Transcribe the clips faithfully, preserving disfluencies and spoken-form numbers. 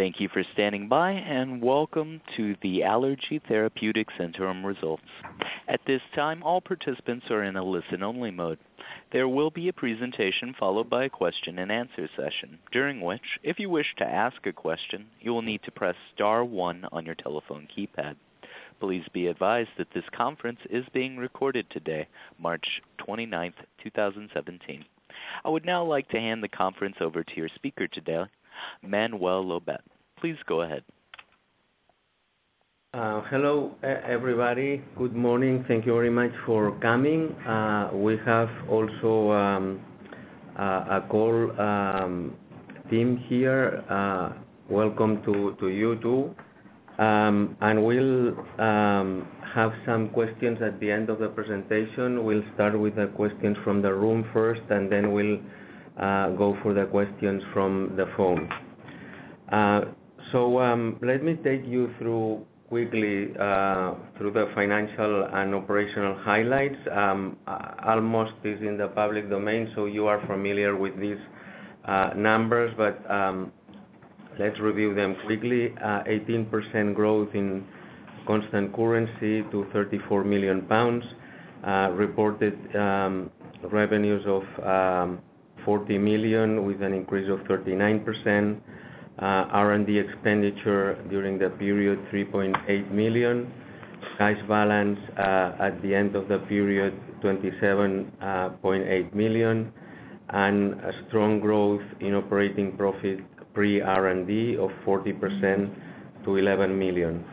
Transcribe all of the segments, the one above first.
Thank you for standing by, and welcome to the Allergy Therapeutics interim results. At this time, all participants are in a listen-only mode. There will be a presentation followed by a question-and-answer session, during which, if you wish to ask a question, you will need to press star one on your telephone keypad. Please be advised that this conference is being recorded today, March twenty-ninth, two thousand seventeen. I would now like to hand the conference over to your speaker today, Manuel Lobet. Please go ahead. Uh, hello, everybody. Good morning. Thank you very much for coming. Uh, we have also um, uh, a call um, team here. Uh, welcome to, to you too. Um, and we'll um, have some questions at the end of the presentation. We'll start with the questions from the room first, and then we'll uh, go for the questions from the phone. Uh, so um, let me take you through quickly uh, through the financial and operational highlights. Um, almost is in the public domain, so you are familiar with these uh, numbers, but um, let's review them quickly. Uh, eighteen percent growth in constant currency to thirty-four million pounds. Uh, reported um, revenues of um, forty million with an increase of thirty-nine percent. Uh, R and D expenditure during the period three point eight million. Cash balance uh, at the end of the period twenty-seven point eight million. And a strong growth in operating profit pre-R and D of forty percent to eleven million.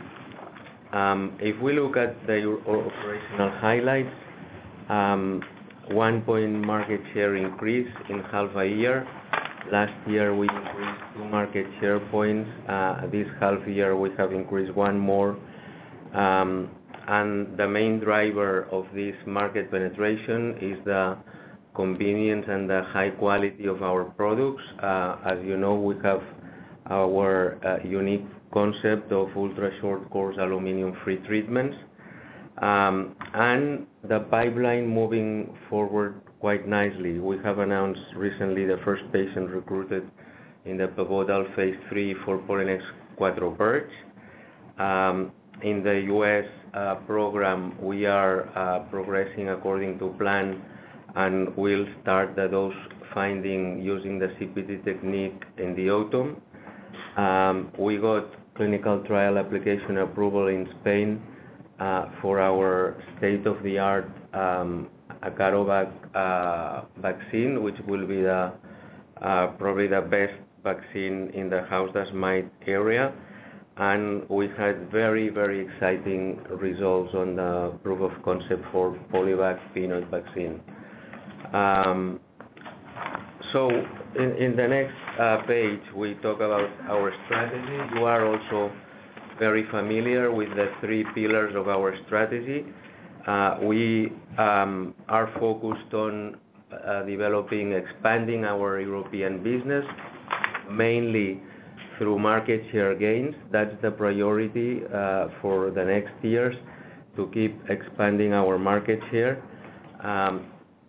Um, if we look at the operational highlights, um, one point market share increase in half a year. Last year we increased two market share points. Uh, this half year we have increased one more. Um, and the main driver of this market penetration is the convenience and the high quality of our products. Uh, as you know, we have our uh, unique concept of ultra short course aluminum free treatments, um, and the pipeline moving forward quite nicely. We have announced recently the first patient recruited in the pivotal phase three for Polynex Quattro Birch. Um, in the U S uh, program, we are uh, progressing according to plan, and we'll start the dose finding using the C P T technique in the autumn. Um, we got clinical trial application approval in Spain uh, for our state-of-the-art um, ACAROVAC uh, vaccine, which will be the uh, probably the best vaccine in the house dust mite area. And we had very, very exciting results on the proof of concept for Polyvac peanut vaccine. Um, so in, in the next uh, page, we talk about our strategy. You are also very familiar with the three pillars of our strategy. Uh, we um, are focused on uh, developing, expanding our European business, mainly through market share gains. That's the priority uh, for the next years, to keep expanding our market share. Um,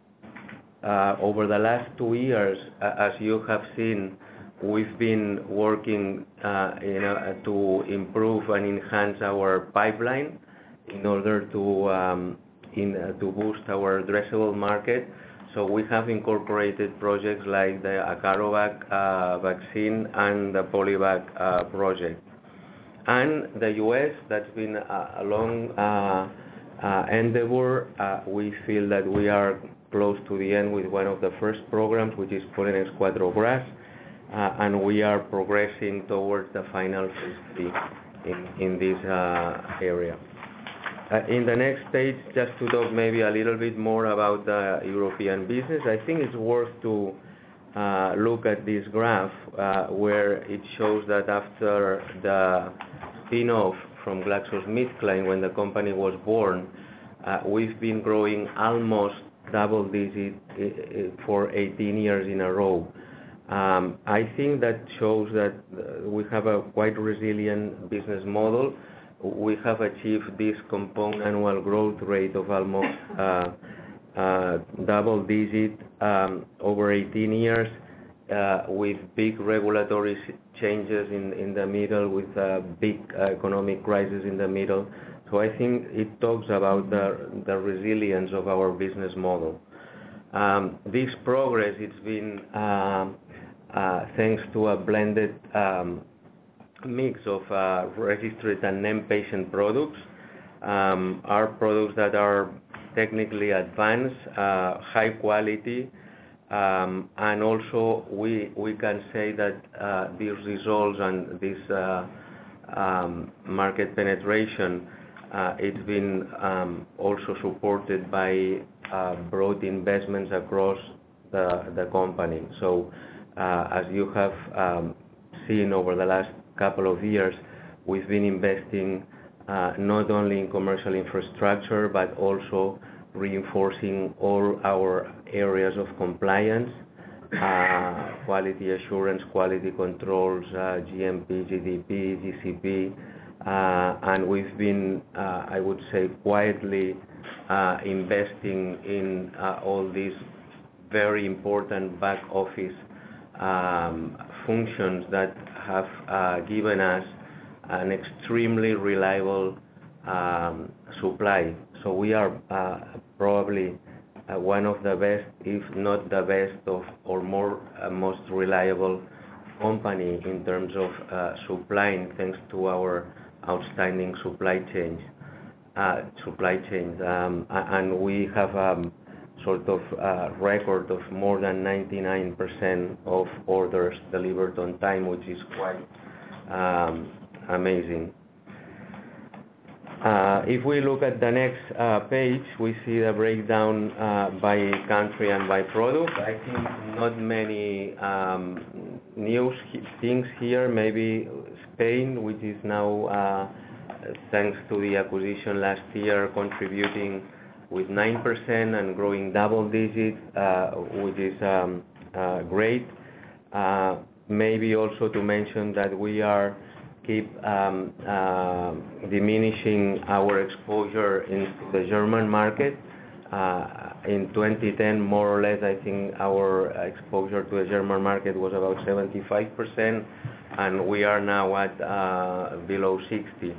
Uh, over the last two years, uh, as you have seen, we've been working uh, in, uh, to improve and enhance our pipeline in order to um, in, uh, to boost our addressable market. So we have incorporated projects like the ACAROVAC uh, vaccine and the Polyvac uh, project. And the U S, that's been a, a long uh, uh, endeavor. Uh, we feel that we are close to the end with one of the first programs, which is Polynex Quattro Grass, uh, and we are progressing towards the final phase three in, in this uh, area. Uh, in the next stage, just to talk maybe a little bit more about the European business, I think it's worth to uh, look at this graph uh, where it shows that after the spin-off from GlaxoSmithKline, when the company was born, uh, we've been growing almost double digit for eighteen years in a row. Um, I think that shows that we have a quite resilient business model. We have achieved this compound annual growth rate of almost uh, uh, double digit um, over eighteen years, uh, with big regulatory changes in, in the middle, with a big uh, economic crisis in the middle. So I think it talks about the, the resilience of our business model. Um, this progress, it's been uh, uh, thanks to a blended um, mix of uh, registered and named patient products. Um, are products that are technically advanced, uh, high quality, um, and also we we can say that uh, these results and this uh, um, market penetration, uh, it's been um, also supported by uh, broad investments across the the company. So uh, as you have um, seen over the last couple of years, we've been investing uh, not only in commercial infrastructure, but also reinforcing all our areas of compliance, uh, quality assurance, quality controls, uh, G M P, G D P, G C P, uh, and we've been, uh, I would say, quietly uh, investing in uh, all these very important back office um, functions that have uh, given us an extremely reliable um, supply. So we are uh, probably uh, one of the best, if not the best, of or more uh, most reliable company in terms of uh, supplying, thanks to our outstanding supply chains. Uh, supply chains, um, and we have um, sort of uh, record of more than ninety-nine percent of orders delivered on time, which is quite um, amazing. Uh, if we look at the next uh, page, we see the breakdown uh, by country and by product. I think not many um, news things here. Maybe Spain, which is now, uh, thanks to the acquisition last year, contributing with nine percent and growing double digits, uh, which is um, uh, great. Uh, maybe also to mention that we are keep um, uh, diminishing our exposure into the German market. Uh, in twenty ten, more or less, I think our exposure to the German market was about seventy-five percent, and we are now at uh, below sixty.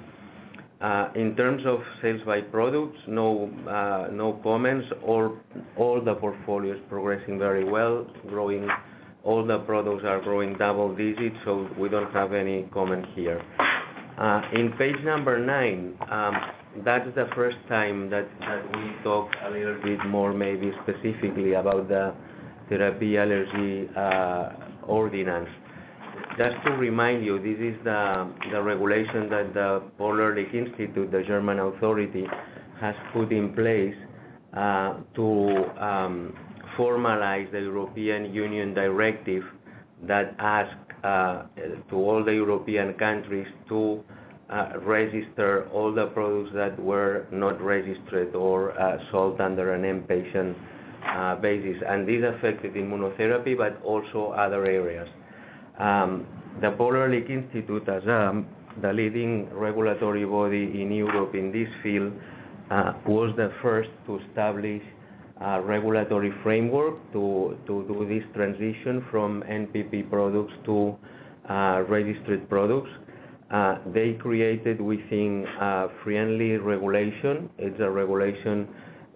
Uh, in terms of sales by products, no uh, no comments. All all the portfolio is progressing very well, growing. All the products are growing double digits, so we don't have any comment here. Uh, in page number nine, um, that's the first time that, that we talk a little bit more, maybe specifically about the therapy allergy uh, ordinance. Just to remind you, this is the, the regulation that the Paul Ehrlich Institute, the German authority, has put in place uh, to um, formalize the European Union directive that asks uh, to all the European countries to uh, register all the products that were not registered or uh, sold under an inpatient uh, basis. And this affected immunotherapy, but also other areas. Um, the Paul Ehrlich Institute, as um, the leading regulatory body in Europe in this field, uh, was the first to establish a regulatory framework to, to do this transition from N P P products to uh, registered products. Uh, they created, we think, a friendly regulation. It's a regulation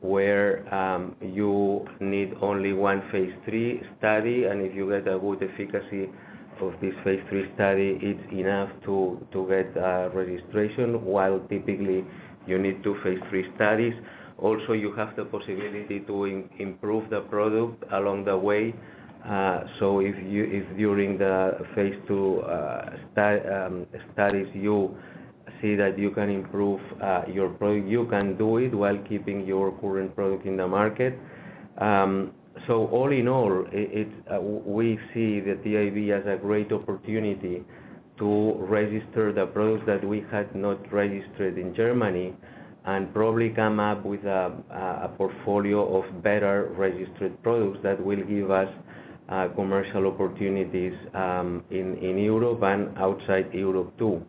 where um, you need only one phase three study, and if you get a good efficacy of this phase three study, it's enough to, to get uh, registration, while typically you need two phase three studies. Also, you have the possibility to in, improve the product along the way. Uh, so if you, if during the phase two uh, stu um, studies you see that you can improve uh, your product, you can do it while keeping your current product in the market. Um, so all in all, it, it, uh, we see the T I B as a great opportunity to register the products that we had not registered in Germany, and probably come up with a, a portfolio of better registered products that will give us uh, commercial opportunities um, in, in Europe and outside Europe too.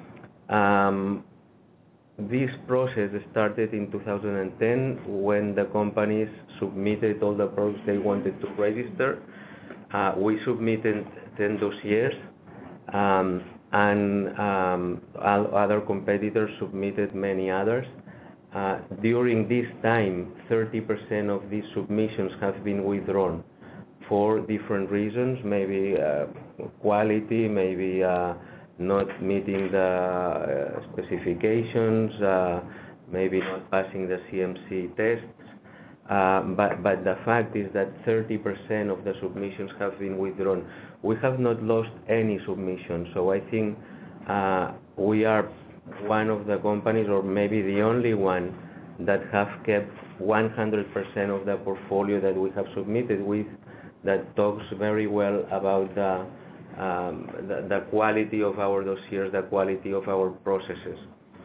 Um, this process started in two thousand ten when the companies submitted all the products they wanted to register, Uh, we submitted ten dossiers, um, and um, other competitors submitted many others. Uh, during this time, thirty percent of these submissions have been withdrawn for different reasons, maybe uh, quality, maybe uh, not meeting the uh, specifications, uh, maybe not passing the C M C tests. Uh, but, but the fact is that thirty percent of the submissions have been withdrawn. We have not lost any submission, so I think uh, we are one of the companies, or maybe the only one, that have kept one hundred percent of the portfolio that we have submitted with, that talks very well about the, um, the, the quality of our dossiers, the quality of our processes.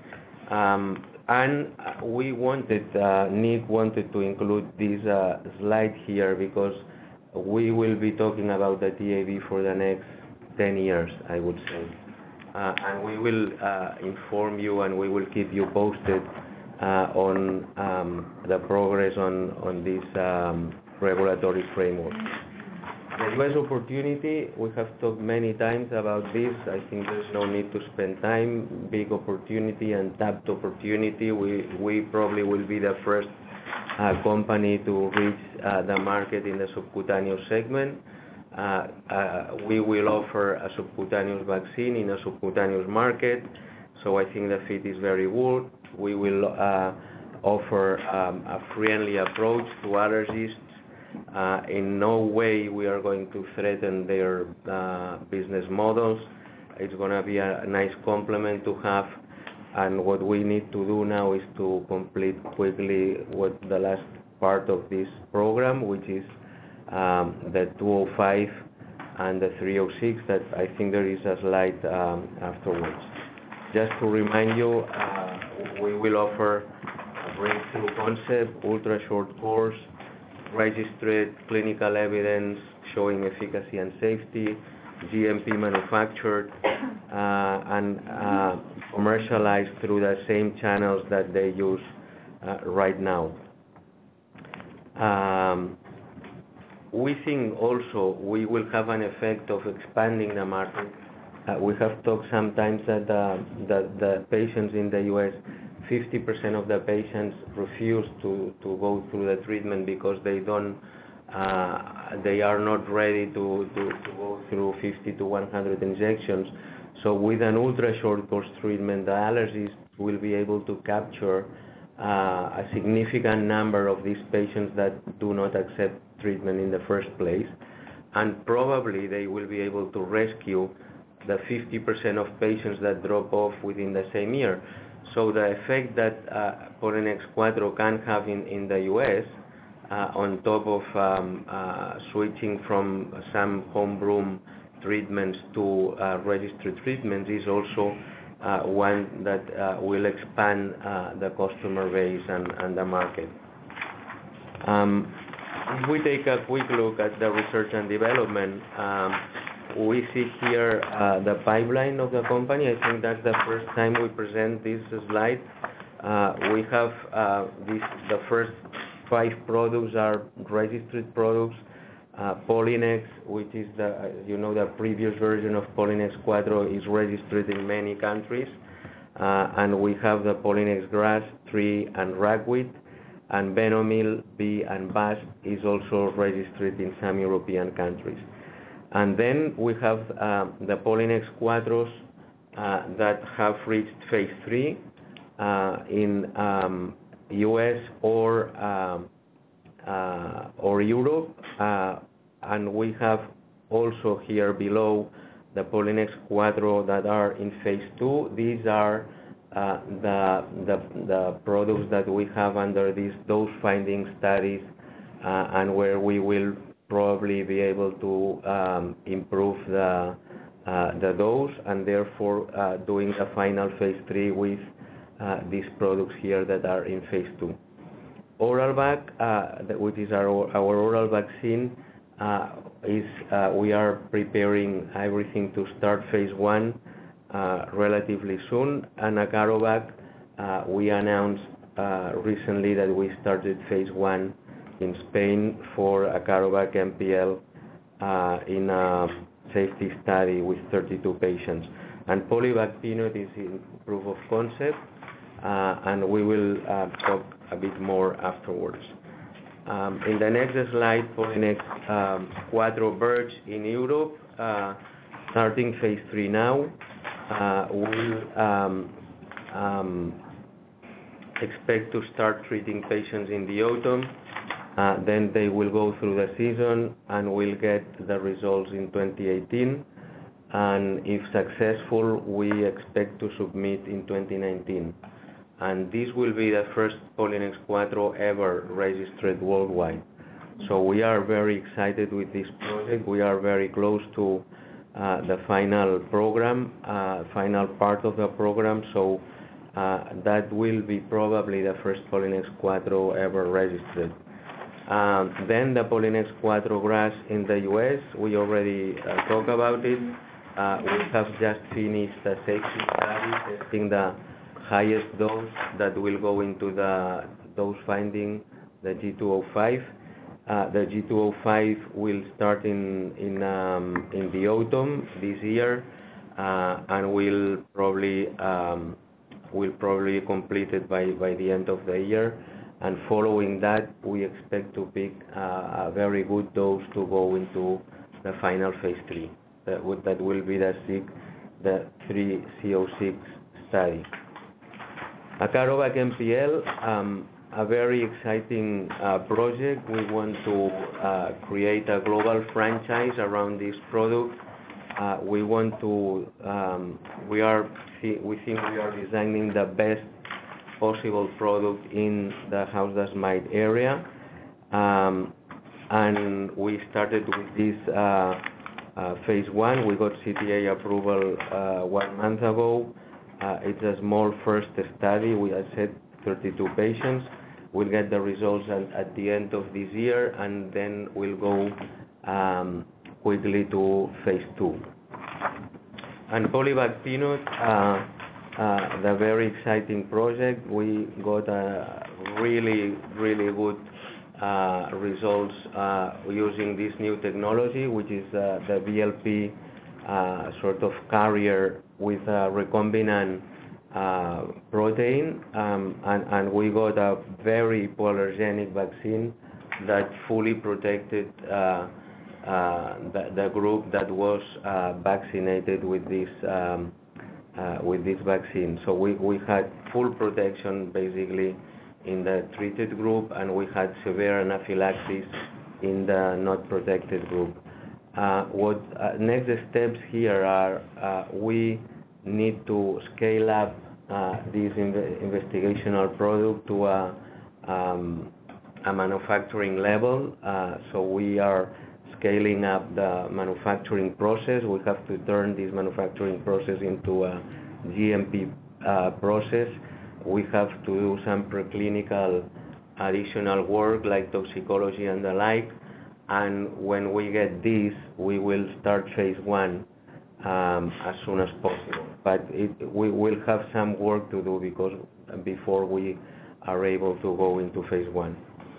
Um, and we wanted, uh, Nick wanted to include this uh, slide here because we will be talking about the T A V for the next ten years, I would say. Uh, and we will uh, inform you and we will keep you posted uh, on um, the progress on, on this um, regulatory framework. The U S opportunity, we have talked many times about this. I think there's no need to spend time. Big opportunity and tapped opportunity. We, we probably will be the first uh, company to reach uh, the market in the subcutaneous segment. Uh, uh, we will offer a subcutaneous vaccine in a subcutaneous market, so I think the fit is very good. We will uh, offer um, a friendly approach to allergists. Uh, in no way we are going to threaten their uh, business models. It's going to be a nice complement to have, and what we need to do now is to complete quickly what the last part of this program, which is um, the two oh five and the three oh six, that I think there is a slide um, afterwards. Just to remind you, uh, we will offer a breakthrough concept, ultra short course, registered clinical evidence showing efficacy and safety, G M P manufactured, uh, and uh, commercialized through the same channels that they use uh, right now. Um, we think also we will have an effect of expanding the market. Uh, we have talked sometimes that uh, the, the patients in the U S, fifty percent of the patients refuse to, to go through the treatment because they don't, uh, they are not ready to, to, to go through fifty to one hundred injections. So with an ultra short course treatment, the allergists will be able to capture uh, a significant number of these patients that do not accept treatment in the first place, and probably they will be able to rescue the fifty percent of patients that drop off within the same year. So the effect that uh, Polynex Quattro can have in, in the U S, uh, on top of um, uh, switching from some home-brew treatments to uh, registered treatments, is also uh, one that uh, will expand uh, the customer base and, and the market. Um, if we take a quick look at the research and development, um, we see here uh, the pipeline of the company. I think that's the first time we present this slide. Uh, we have uh, this, the first five products are registered products. Uh, Polynex, which is the, you know, the previous version of Polynex Quattro, is registered in many countries. Uh, and we have the Polynex Grass, Tree, and Ragweed. And Benomil, B, and B A S is also registered in some European countries. And then we have uh, the Polynex Quattros uh, that have reached phase three uh, in um, U S or um, uh, or Europe, uh, and we have also here below the Polynex Quattro that are in phase two. These are uh, the, the the products that we have under these dose finding studies, uh, and where we will probably be able to um, improve the uh, the dose, and therefore uh, doing the final phase three with uh, these products here that are in phase two. OralVac, uh, which is our our oral vaccine, uh, is uh, we are preparing everything to start phase one uh, relatively soon. And ACAROVAC, uh, we announced uh, recently that we started phase one in Spain for ACAROVAC M P L uh, in a safety study with thirty-two patients. And Polyvac Peanut is in proof of concept, uh, and we will uh, talk a bit more afterwards. Um, in the next slide, Polynex um, Quattro Birch in Europe, uh, starting phase three now. Uh, we'll um, um, expect to start treating patients in the autumn. Uh, then they will go through the season and we'll get the results in twenty eighteen. And if successful, we expect to submit in twenty nineteen. And this will be the first Polynex Quattro ever registered worldwide. So we are very excited with this project. We are very close to uh, the final program, uh, final part of the program. So uh, that will be probably the first Polynex Quattro ever registered. Um, then the Polynex Quattro grass in the U S, we already uh, talked about it. Uh, we have just finished a safety study testing the highest dose that will go into the dose finding, the G two oh five. Uh, the G two oh five will start in in um, in the autumn this year, uh, and will probably um, will probably complete it by by the end of the year. And following that, we expect to pick uh, a very good dose to go into the final phase three. That would that will be the six, the three C O six study. Acarovac M P L, um, a very exciting uh, project. We want to uh, create a global franchise around this product. Uh, we want to, um, we are, we think we are designing the best possible product in the house dust mite area. Um, and we started with this uh, uh, phase one. We got C T A approval uh, one month ago. Uh, it's a small first study. We had said thirty-two patients. We'll get the results at, at the end of this year, and then we'll go um, quickly to phase two. And Polyvac Peanut, uh, uh, the very exciting project. We got a really, really good uh, results uh, using this new technology, which is uh, the V L P uh, sort of carrier with a recombinant uh, protein, um, and, and we got a very hypoallergenic vaccine that fully protected uh, uh, the, the group that was uh, vaccinated with this um, uh, with this vaccine. So we, we had full protection basically in the treated group, and we had severe anaphylaxis in the not protected group. Uh, what uh, next steps here are uh, we need to scale up uh, this inv investigational product to a, um, a manufacturing level. Uh, so we are scaling up the manufacturing process. We have to turn this manufacturing process into a G M P uh, process. We have to do some preclinical additional work like toxicology and the like. And when we get this, we will start phase one um, as soon as possible. But it, we will have some work to do because before we are able to go into phase one.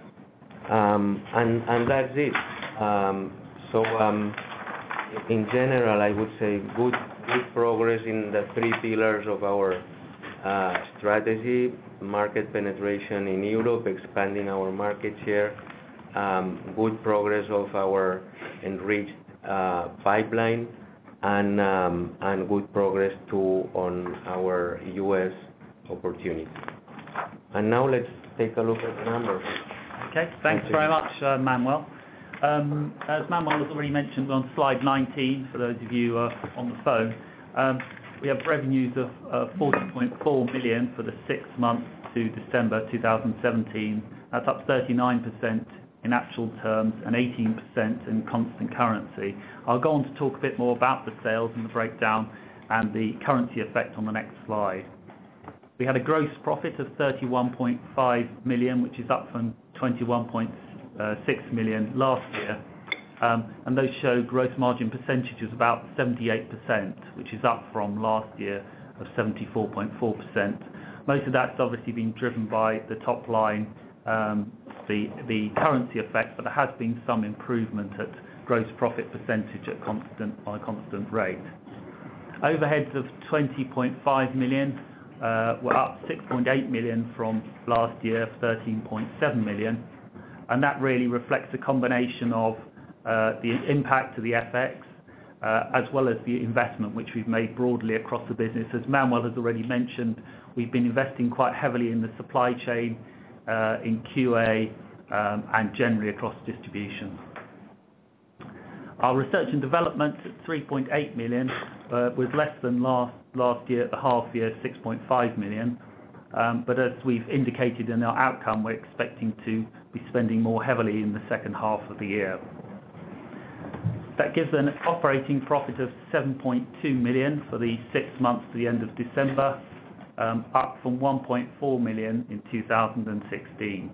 Um, and, and that's it. Um, so um, in general, I would say good, good progress in the three pillars of our uh, strategy: market penetration in Europe, expanding our market share, Um, good progress of our enriched uh, pipeline, and um, and good progress too on our U S opportunity. And now let's take a look at the numbers. Okay, thanks Thank very much, uh, Manuel. Um, as Manuel has already mentioned on slide nineteen, for those of you uh, on the phone, um, we have revenues of uh, forty point four million for the six months to December two thousand seventeen. That's up thirty-nine percent in actual terms and eighteen percent in constant currency. I'll go on to talk a bit more about the sales and the breakdown and the currency effect on the next slide. We had a gross profit of thirty-one point five million, which is up from twenty-one point six million last year. Um, and those show gross margin percentage is about seventy-eight percent, which is up from last year of seventy-four point four percent. Most of that's obviously been driven by the top line, um, the, the currency effect, but there has been some improvement at gross profit percentage at constant on a constant rate. Overheads of twenty point five million uh, were up six point eight million from last year, thirteen point seven million, and that really reflects a combination of uh, the impact of the F X uh, as well as the investment which we've made broadly across the business. As Manuel has already mentioned, we've been investing quite heavily in the supply chain, uh, in Q A, um, and generally across distribution. Our research and development at three point eight million uh, was less than last last year at the half year, six point five million. Um, but as we've indicated in our outcome, we're expecting to be spending more heavily in the second half of the year. That gives an operating profit of seven point two million for the six months to the end of December, um, up from one point four million in two thousand sixteen.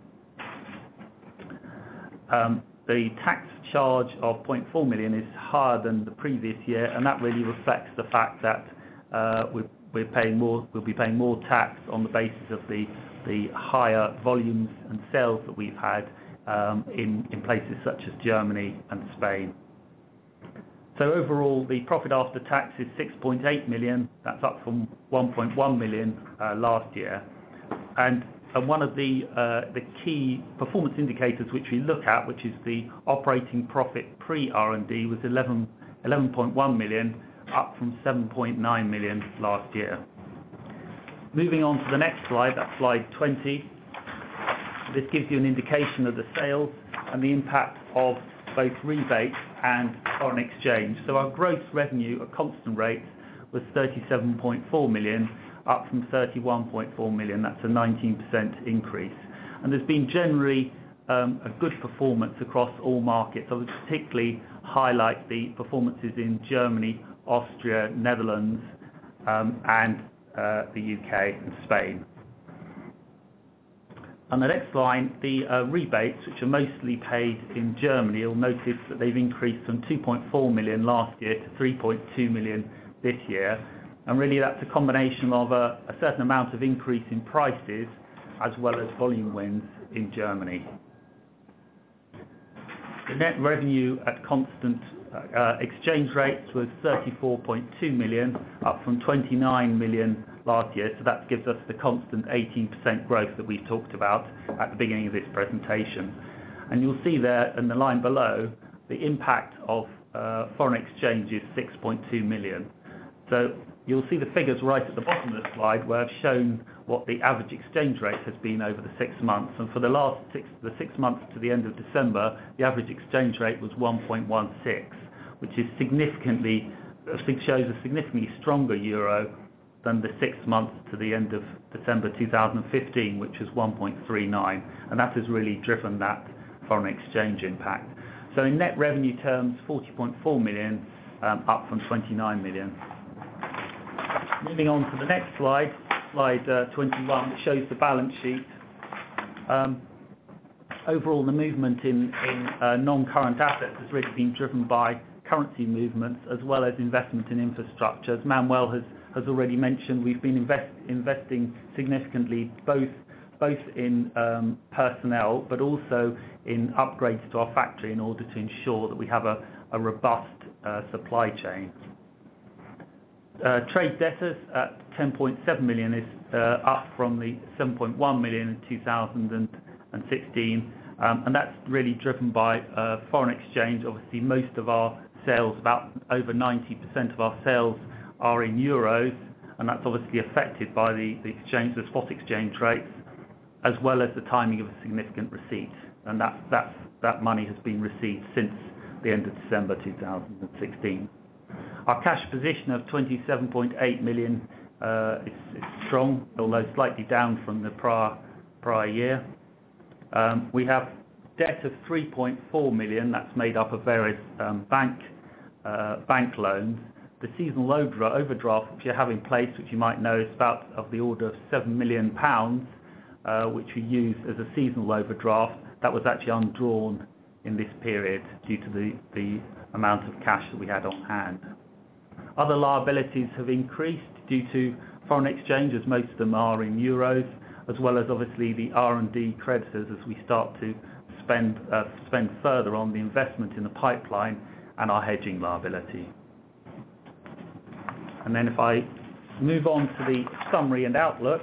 Um, the tax charge of zero point four million is higher than the previous year, and that really reflects the fact that uh, we're, we're paying more, we'll be paying more tax on the basis of the, the higher volumes and sales that we've had um, in, in places such as Germany and Spain. So overall, the profit after tax is six point eight million. That's up from one point one million uh, last year. And, and one of the, uh, the key performance indicators which we look at, which is the operating profit pre-R and D, was eleven point one million, up from seven point nine million last year. Moving on to the next slide, that's slide twenty. This gives you an indication of the sales and the impact of both rebates and foreign exchange. So our gross revenue at constant rates was thirty-seven point four million, up from thirty-one point four million. That's a nineteen percent increase. And there's been generally um, a good performance across all markets. I would particularly highlight the performances in Germany, Austria, Netherlands, um, and uh, the U K and Spain. On the next line, the uh, rebates, which are mostly paid in Germany, you'll notice that they've increased from two point four million last year to three point two million this year. And really that's a combination of a, a certain amount of increase in prices as well as volume wins in Germany. The net revenue at constant uh, exchange rates was thirty-four point two million, up from twenty-nine million last year, so that gives us the constant eighteen percent growth that we talked about at the beginning of this presentation. And you'll see there in the line below, the impact of uh, foreign exchange is six point two million. So you'll see the figures right at the bottom of the slide where I've shown what the average exchange rate has been over the six months. And for the last six, the six months to the end of December, the average exchange rate was one point one six, which is significantly, shows a significantly stronger euro than the six months to the end of December two thousand fifteen, which was one point three nine, and that has really driven that foreign exchange impact. So in net revenue terms, forty point four million, um, up from twenty-nine million. Moving on to the next slide, slide uh, twenty-one, which shows the balance sheet. Um, overall, the movement in, in uh, non-current assets has really been driven by currency movements as well as investment in infrastructure. As Manuel has has already mentioned, we've been invest, investing significantly both both in um, personnel but also in upgrades to our factory in order to ensure that we have a, a robust uh, supply chain. Uh, trade debtors at ten point seven million is uh, up from the seven point one million in two thousand sixteen, um, and that's really driven by uh, foreign exchange. Obviously, most of our sales, about over ninety percent of our sales, are in euros, and that's obviously affected by the, the exchange, the spot exchange rates, as well as the timing of a significant receipt, and that that that money has been received since the end of December two thousand sixteen. Our cash position of twenty-seven point eight million uh, is, is strong, although slightly down from the prior prior year. Um, we have debt of three point four million. That's made up of various um, bank uh, bank loans. The seasonal overdraft which you have in place, which you might know is about of the order of seven million pounds, uh, which we use as a seasonal overdraft. That was actually undrawn in this period due to the, the amount of cash that we had on hand. Other liabilities have increased due to foreign exchange, as most of them are in euros, as well as obviously the R and D creditors as we start to spend uh, spend further on the investment in the pipeline and our hedging liability. And then if I move on to the summary and outlook,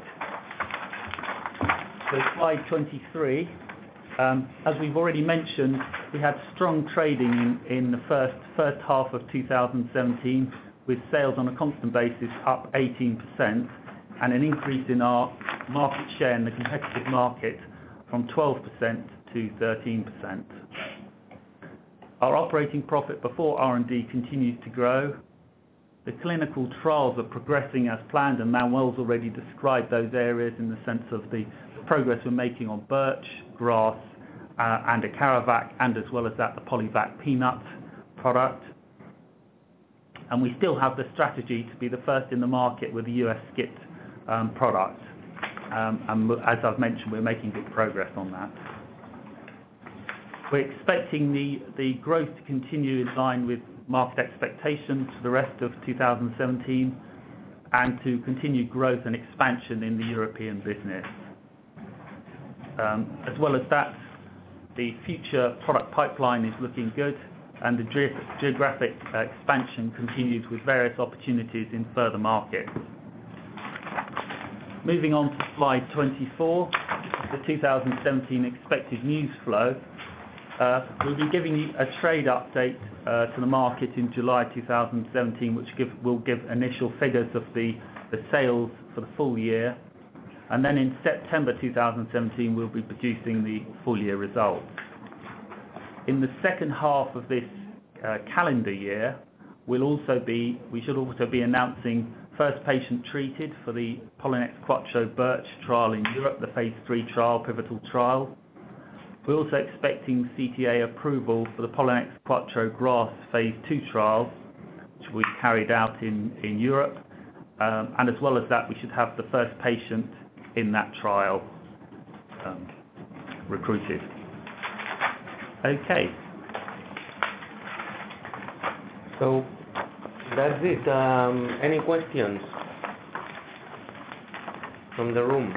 so slide twenty-three, um, as we've already mentioned, we had strong trading in, in the first first half of two thousand seventeen, with sales on a constant basis up eighteen percent and an increase in our market share in the competitive market from twelve percent to thirteen percent. Our operating profit before R and D continues to grow. The clinical trials are progressing as planned, and Manuel's already described those areas in the sense of the progress we're making on birch, grass, uh, and Acaravac, and as well as that, the Polyvac peanut product. And we still have the strategy to be the first in the market with the U S skit um, product. Um, and as I've mentioned, we're making good progress on that. We're expecting the, the growth to continue in line with market expectations for the rest of two thousand seventeen, and to continue growth and expansion in the European business. Um, as well as that, the future product pipeline is looking good, and the ge geographic uh, expansion continues with various opportunities in further markets. Moving on to slide twenty-four, the two thousand seventeen expected news flow. Uh, we'll be giving you a trade update uh, to the market in July two thousand seventeen, which give, will give initial figures of the, the sales for the full year. And then in September two thousand seventeen, we'll be producing the full year results. In the second half of this uh, calendar year, we'll also be, we should also be announcing first patient treated for the Pollinex Quattro Birch trial in Europe, the phase three trial, pivotal trial. We're also expecting C T A approval for the Pollinex Quattro Grass phase two trial, which we carried out in, in Europe. Um, and as well as that, we should have the first patient in that trial um, recruited. Okay. So that's it. Um, any questions from the room?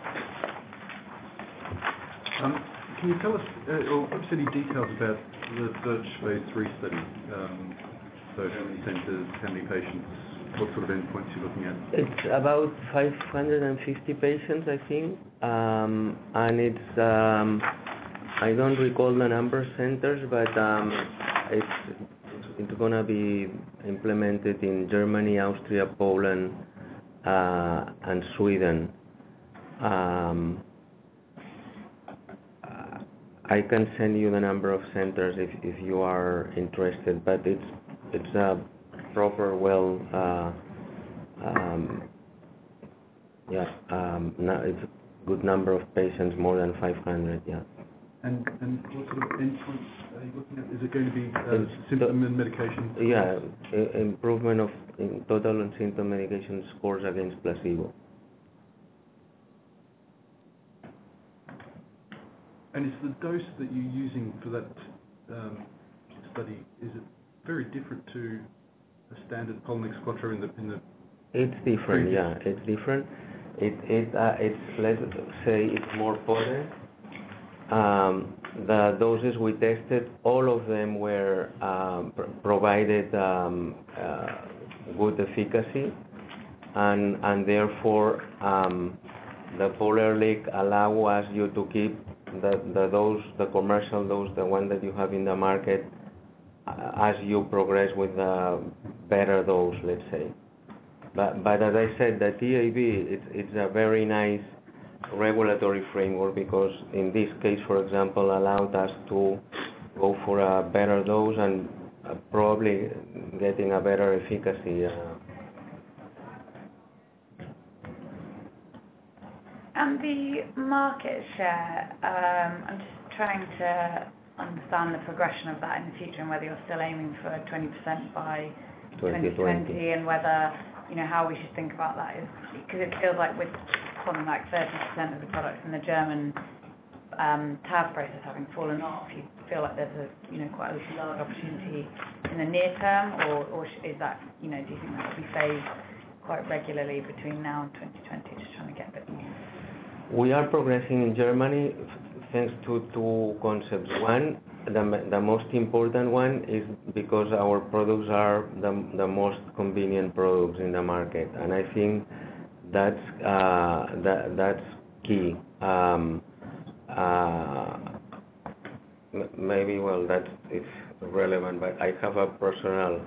Um, Can you tell us, uh, or give us any details about the Birch phase three study? Um, so how many centres, how many patients, what sort of endpoints you're looking at? It's about five hundred fifty patients, I think, um, and it's, um, I don't recall the number of centres, but um, it's, it's going to be implemented in Germany, Austria, Poland, uh, and Sweden. Um, I can send you the number of centers if, if you are interested, but it's it's a proper, well, uh, um, yeah, um, no, it's a good number of patients, more than five hundred, yeah. And and what sort of endpoints are you looking at? Is it going to be uh, symptom and medication? Yeah, I- improvement of in total and symptom medication scores against placebo. And is the dose that you're using for that um, study, is it very different to a standard Pollinex Quattro in the in the? It's different, previous? yeah. It's different. It it uh, it's let's say it's more potent. Um, the doses we tested, all of them were um, pr provided um, uh, good efficacy, and and therefore um, the polar leak allow us you to keep the, the dose, the commercial dose, the one that you have in the market, uh, as you progress with the better dose, let's say. But, but as I said, the T A B, it's, it's a very nice regulatory framework, because in this case, for example, allowed us to go for a better dose and uh, probably getting a better efficacy. Uh, And the market share, um, I'm just trying to understand the progression of that in the future, and whether you're still aiming for twenty percent by twenty twenty, and whether, you know, how we should think about that is, because it feels like with something like thirty percent of the products in the German um, T A V process having fallen off, you feel like there's a, you know, quite a large opportunity in the near term, or, or is that, you know, do you think that will be phased quite regularly between now and twenty twenty? Just trying to get a bit more. We are progressing in Germany thanks to two concepts. One, the, the most important one is because our products are the, the most convenient products in the market, and I think that's uh, that, that's key. Um, uh, maybe well that's it's relevant, but I have a personal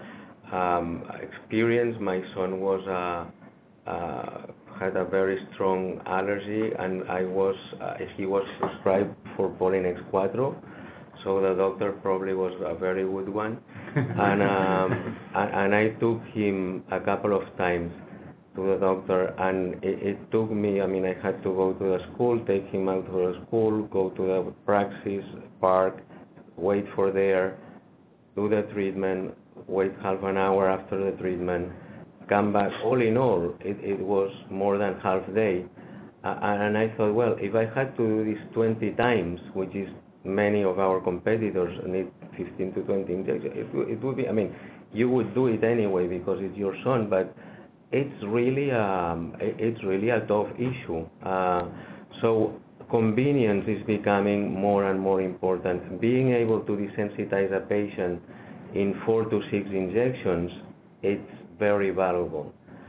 um, experience. My son was uh, uh, had a very strong allergy, and I was uh, he was prescribed for Polinex Quattro, so the doctor probably was a very good one, and um, and, and I took him a couple of times to the doctor, and it, it took me, I mean, I had to go to the school, take him out to the school, go to the praxis, park, wait for there, do the treatment, wait half an hour after the treatment, come back. All in all, it, it was more than half day. Uh, and I thought, well, if I had to do this twenty times, which is many of our competitors need fifteen to twenty injections, it, it would be, I mean, you would do it anyway because it's your son, but it's really um, it's really a tough issue. Uh, so convenience is becoming more and more important. Being able to desensitize a patient in four to six injections, it's very valuable.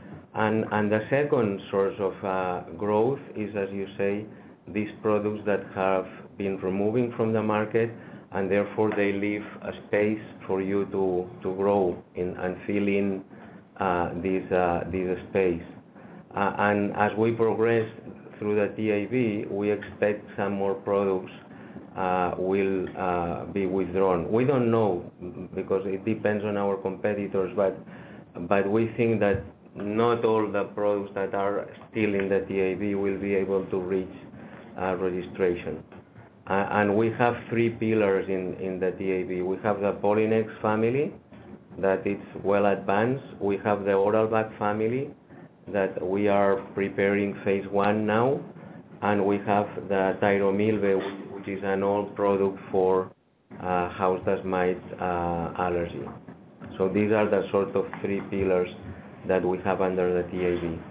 And and the second source of uh, growth is, as you say, these products that have been removing from the market, and therefore they leave a space for you to to grow in and fill in Uh, this uh, this space, uh, and as we progress through the T A B, we expect some more products uh, will uh, be withdrawn. We don't know because it depends on our competitors, but but we think that not all the products that are still in the T A B will be able to reach uh, registration. Uh, and we have three pillars in in the T A B. We have the Polinex family, that it's well advanced. We have the Oralbac family that we are preparing phase one now, and we have the Tyromilbe, which is an old product for uh, house dust mite uh, allergy. So these are the sort of three pillars that we have under the T A B.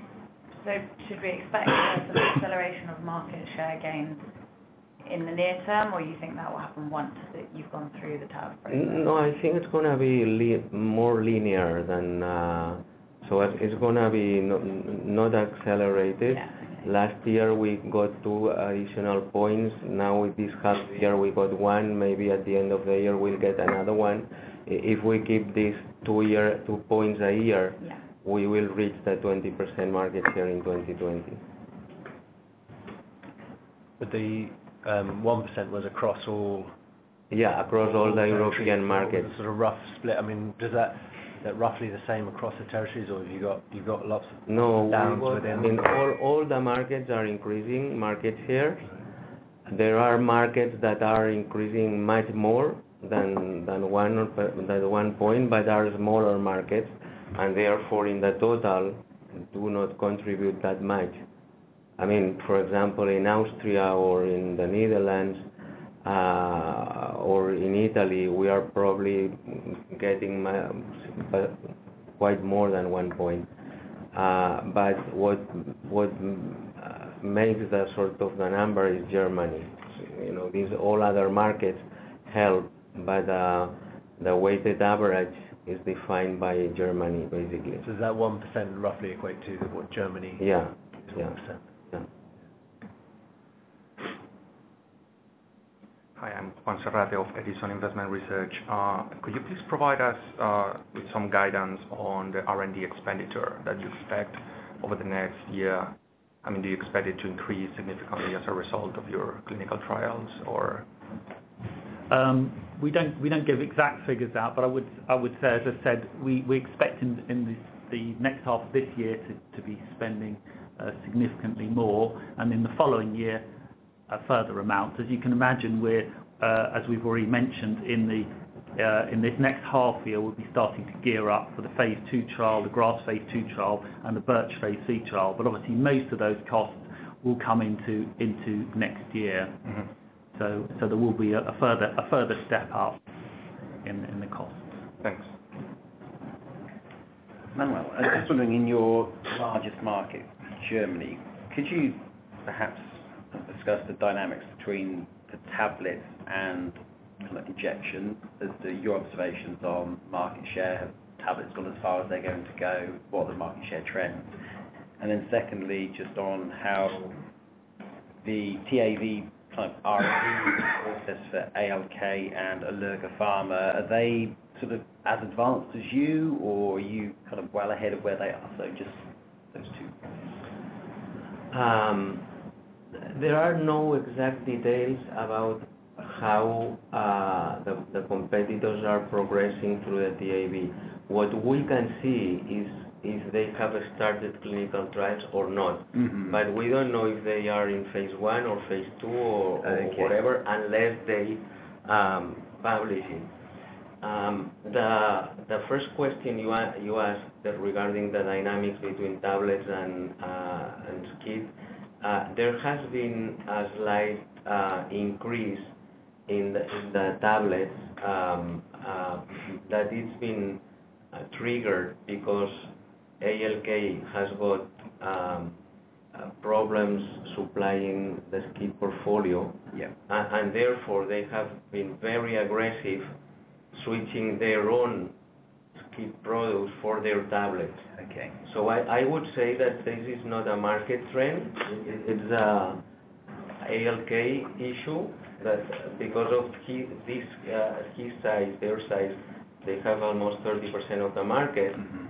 So should we expect some acceleration of market share gains in the near term, or you think that will happen once that you've gone through the tariff process? No, I think it's going to be li- more linear than, uh, so it's going to be no, not accelerated. Yeah, okay. Last year we got two additional points. Now with this half year we got one. Maybe at the end of the year we'll get another one. If we keep these two year two points a year, yeah. we will reach the twenty percent market share in twenty twenty. But the um, one percent was across all... Yeah, across all, all the European markets. Sort of rough split. I mean, does that... that roughly the same across the territories, or have you got you've got lots of no, downs got, within? I mean, all all the markets are increasing market share. There are markets that are increasing much more than than one than one point, but are smaller markets, and therefore in the total do not contribute that much. I mean, for example, in Austria or in the Netherlands, Uh, or in Italy, we are probably getting uh, quite more than one point. Uh, but what what uh, makes the sort of the number is Germany. So, you know, these all other markets help, but uh, the weighted average is defined by Germany, basically. So does that one percent roughly equate to what Germany? Yeah. Is yeah. one percent. Yeah. Hi, I'm Juan Serrate of Edison Investment Research. Uh, could you please provide us uh, with some guidance on the R and D expenditure that you expect over the next year? I mean, do you expect it to increase significantly as a result of your clinical trials, or? Um, we don't we don't give exact figures out, but I would I would say, as I said, we, we expect in, in the, the next half of this year to, to be spending uh, significantly more, and in the following year a further amount. As you can imagine, we're, uh, as we've already mentioned, in the uh, in this next half year, we'll be starting to gear up for the phase two trial, the grass phase two trial, and the birch phase three trial. But obviously, most of those costs will come into into next year. Mm-hmm. So so there will be a, a further a further step up in in the costs. Thanks. Manuel, I was just wondering, in your largest market, Germany, could you perhaps discuss the dynamics between the tablets and kind of injection, as to your observations on market share. Have tablets gone as far as they're going to go? What are the market share trends? And then secondly, just on how the T A V kind of R and D process for A L K and Allerga Pharma, are they sort of as advanced as you, or are you kind of well ahead of where they are? So just those two. Um, there are no exact details about how uh, the, the competitors are progressing through the T A V. What we can see is if they have started clinical trials or not. Mm-hmm. But we don't know if they are in phase one or phase two or, or okay. whatever, unless they um, publish it. Um, the the first question you a- you asked that regarding the dynamics between tablets and uh, and skid, uh, there has been a slight uh, increase in the, in the tablets um, uh, that it's been uh, triggered because A L K has got um, uh, problems supplying the skid portfolio, yeah. and, and therefore they have been very aggressive switching their own skid products for their tablets. Okay. So I, I would say that this is not a market trend, it, it's a A L K issue, that because of his, this, uh, his size, their size, they have almost thirty percent of the market. Mm-hmm.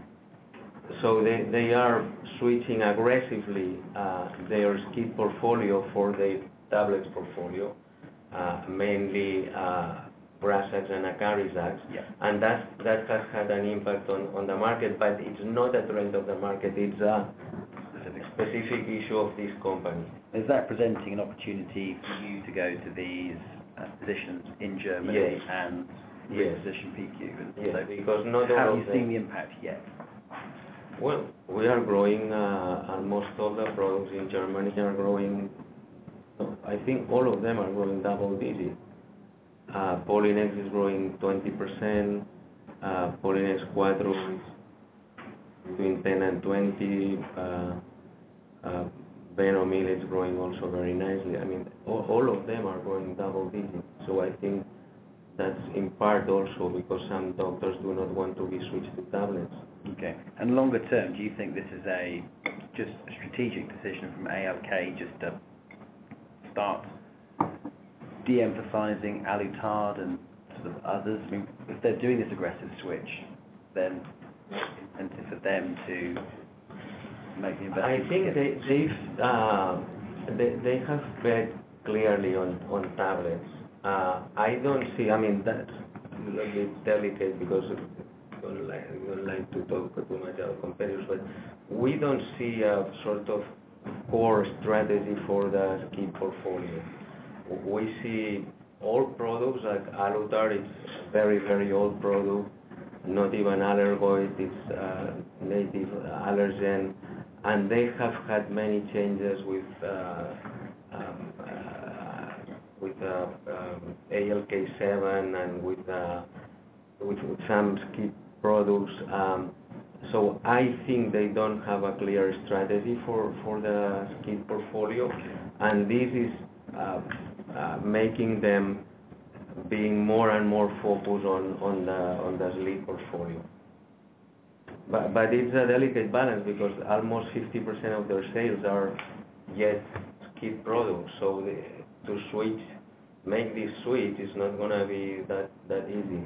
So they, they are switching aggressively uh, their skid portfolio for their tablets portfolio, uh, mainly uh, Grazax and Acarizax, yeah. and that that has had an impact on, on the market, but it's not a trend of the market, it's a specific, specific issue of this company. Is that presenting an opportunity for you to go to these uh, positions in Germany yes. and yes. reposition P Q? And yes, so because not have all you of seen them, the impact yet? Well, we are growing, uh, almost all the products in Germany are growing, I think all of them are growing double digit. Uh, Polinex is growing twenty percent, uh, Polinex Quattro is between ten and twenty, uh, uh, Benomil is growing also very nicely. I mean, all, all of them are growing double digit. So I think that's in part also because some doctors do not want to be switched to tablets. Okay. And longer term, do you think this is a just a strategic decision from A L K just to start de-emphasizing Alutard and sort of others? I mean, if they're doing this aggressive switch, then incentive for them to make the investment. I think they they've, uh, they they have bet clearly on on tablets. Uh, I don't see. I mean, that's a little bit delicate because I don't like, I don't like to talk too much about competitors, but we don't see a sort of core strategy for the skid portfolio. We see old products like Alutard, it's a very, very old product, not even allergoid, it's uh, native allergen, and they have had many changes with uh, um, uh, with uh, um, A L K seven and with, uh, with, with some skid products. Um, so I think they don't have a clear strategy for, for the skid portfolio, and this is uh, Uh, making them being more and more focused on, on the on the sleep portfolio. But but it's a delicate balance because almost fifty percent of their sales are yet skid products. So the, to switch, make this switch is not going to be that that easy.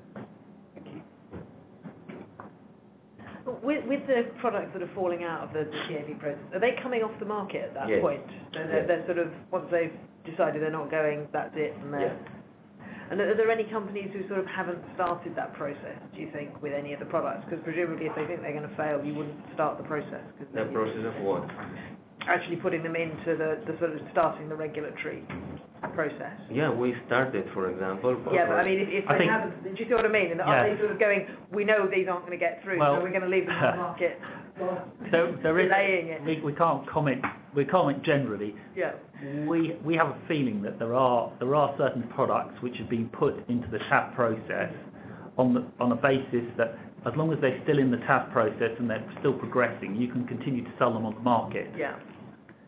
With, with the products that are falling out of the, the T A V process, are they coming off the market at that yes. point? So they're, yes. they're sort of, once they've decided they're not going, that's it, and they're... Yeah. And are there any companies who sort of haven't started that process, do you think, with any of the products? Because presumably if they think they're going to fail, you wouldn't start the process. Cause the process of what? Actually putting them into the, the sort of starting the regulatory process. Yeah, we started, for example. Yeah, but I mean, if, if they think, haven't, do you see what I mean? And yeah. are they sort of going, we know these aren't going to get through, well, so we're going to leave them on the market, so there is, delaying it. we, we can't comment, we comment generally. Yeah. We we have a feeling that there are there are certain products which have been put into the T A V process on the on a basis that as long as they're still in the T A V process and they're still progressing, you can continue to sell them on the market. Yeah.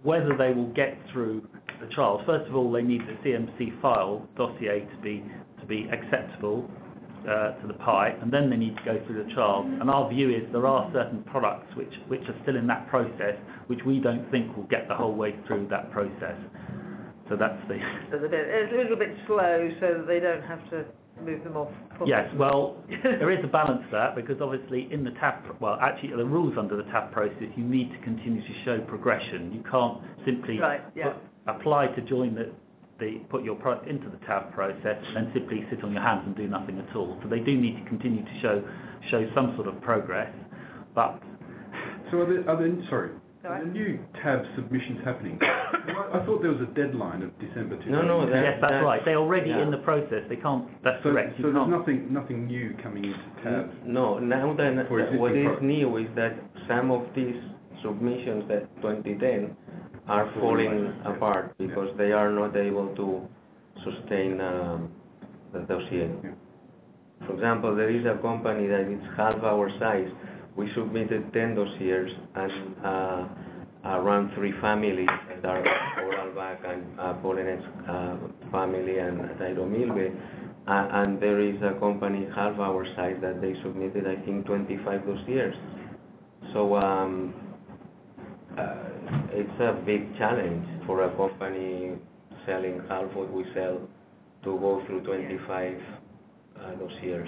whether they will get through the trials. First of all, they need the C M C file dossier to be to be acceptable uh, to the P I, and then they need to go through the trials. And our view is there are certain products which which are still in that process, which we don't think will get the whole way through that process. So that's the... So they're a bit- it's a little bit slow so that they don't have to move them off. Yes, well, there is a balance there, because obviously in the T A B, well, actually the rules under the T A B process, you need to continue to show progression. You can't simply Right, yeah. put, apply to join the, the, put your product into the T A B process and then simply sit on your hands and do nothing at all. So they do need to continue to show, show some sort of progress, but... So are there, are there sorry, Sorry? are there new T A B submissions happening? I, I thought there was a deadline of December two thousand ten. No, no, that- yes, that's that- right. They're already yeah. in the process. They can't, that's So, correct. You so there's can't. nothing, nothing new coming into T A B? No, now that For existing what is products. new is that some of these submissions that twenty ten are falling apart because they are not able to sustain um, the dossier. Yeah. For example, there is a company that is half our size. We submitted ten dossiers and uh, around three families that are oral back and uh, Pollenex uh, family and Thyromilbe. Uh, and there is a company half our size that they submitted, I think, twenty-five dossiers. So um, uh, it's a big challenge for a company selling half what we sell to go through twenty-five uh, dossiers.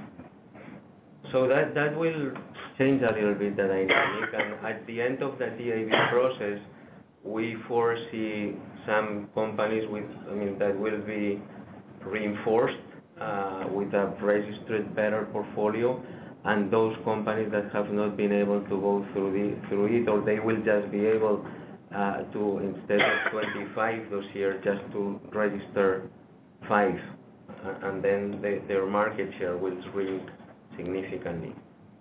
So that, that will change a little bit the dynamic, and at the end of the T A B process, we foresee some companies with, I mean, that will be reinforced uh, with a registered better portfolio, and those companies that have not been able to go through the through it, or they will just be able uh, to, instead of twenty-five dossiers, just to register five, uh, and then they, their market share will shrink significantly.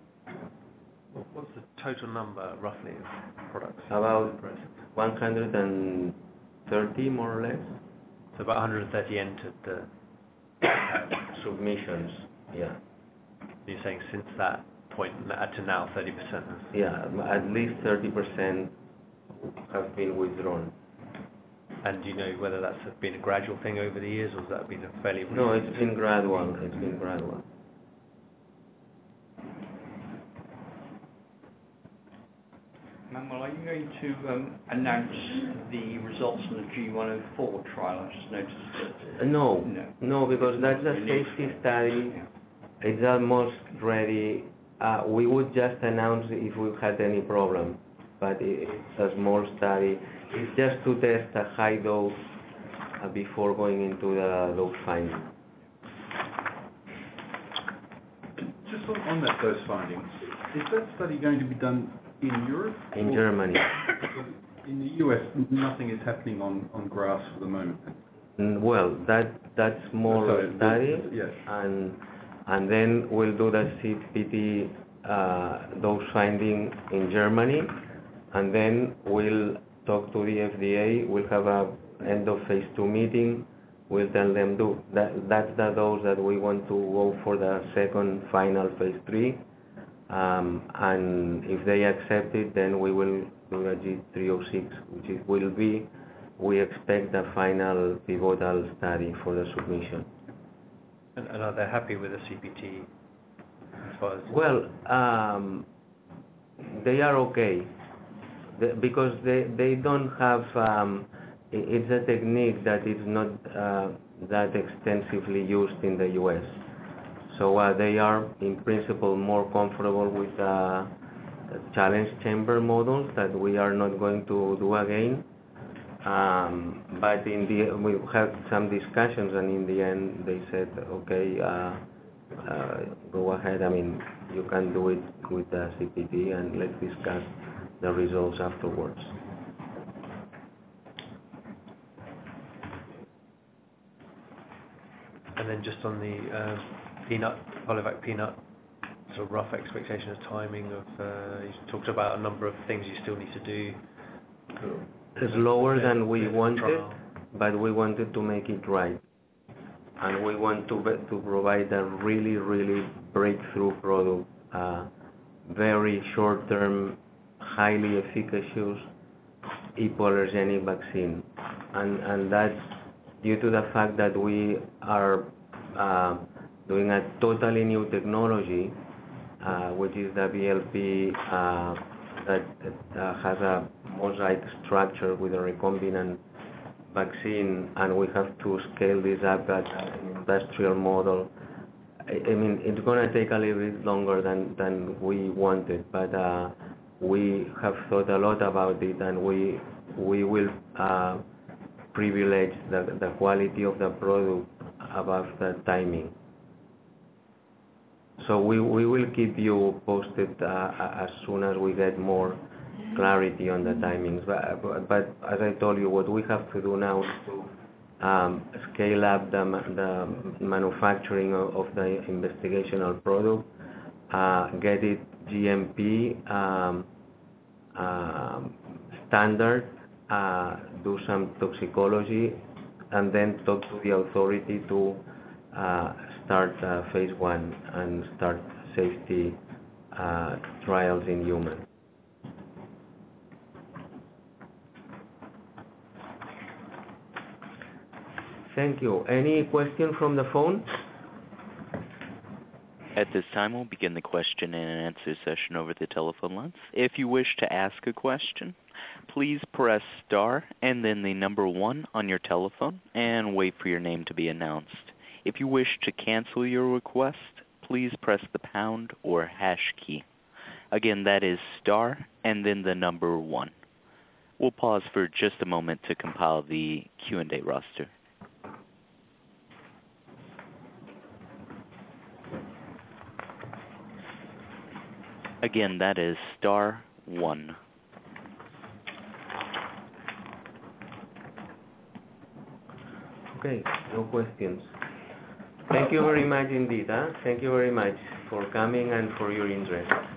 What's the total number, roughly, of products? About one hundred thirty, more or less, So about one hundred thirty entered the... submissions. Yeah, You're saying since that point uh, to now, thirty percent of... yeah, at least thirty percent have been withdrawn. And do you know whether that's been a gradual thing over the years, or has that been a fairly... No, recent- it's been gradual. It's been gradual. Manuel, are you going to um, announce the results from the G one oh four trial? I just noticed that. Uh, No, No. no, because that's a You need- safety study. Yeah. It's almost ready. Uh, we would just announce if we had any problem, but it- it's a small study. It's just to test a high dose uh, before going into the dose finding. Just on, on that dose finding, is that study going to be done in Europe? In or- Germany. In the U S, nothing is happening on, on grass for the moment. Mm, Well, that that's more So it- study, Yes. and and then we'll do the C P T uh, dose finding in Germany, and then we'll talk to the F D A. We'll have a end of phase two meeting. We'll tell them do that. That's the dose that we want to go for the second final phase three. Um, and if they accept it, then we will do a G three oh six, which it will be, we expect the final pivotal study for the submission. And, and are they happy with the C P T as far as... Well, um, they are okay, the, because they, they don't have, um, i- it's a technique that is not uh, that extensively used in the U S. So uh, they are, in principle, more comfortable with uh, challenge chamber models that we are not going to do again. Um, but in the we had some discussions, and in the end they said, okay, uh, uh, go ahead. I mean, you can do it with the C P T, and let's discuss the results afterwards. And then just on the uh, peanut, Polyvac peanut, sort of rough expectation of timing of, uh, you talked about a number of things you still need to do. It's lower than we Clinical wanted, trial. but we wanted to make it right. And we want to be- to provide a really, really breakthrough product, uh, very short-term, highly efficacious, hypoallergenic vaccine. And, and that's due to the fact that we are uh, doing a totally new technology, uh, which is the V L P uh, that uh, has a mosaic structure with a recombinant vaccine, and we have to scale this up at an industrial model. I, I mean, it's going to take a little bit longer than, than we wanted, but uh, we have thought a lot about it, and we we will uh, privilege the, the quality of the product above the timing. So we, we will keep you posted uh, as soon as we get more clarity on the timings. But, but as I told you, what we have to do now is to um, scale up the, the manufacturing of, of the investigational product, uh, get it G M P um, uh, standard, uh, do some toxicology, and then talk to the authority to uh, start uh, phase one and start safety uh, trials in humans. Thank you. Any question from the phone? At this time, we'll begin the question and answer session over the telephone lines. If you wish to ask a question, please press star and then the number one on your telephone and wait for your name to be announced. If you wish to cancel your request, please press the pound or hash key. Again, that is star and then the number one. We'll pause for just a moment to compile the Q and A roster. Again, that is star one. Okay, no questions. Thank you very much indeed. Huh? Thank you very much for coming and for your interest.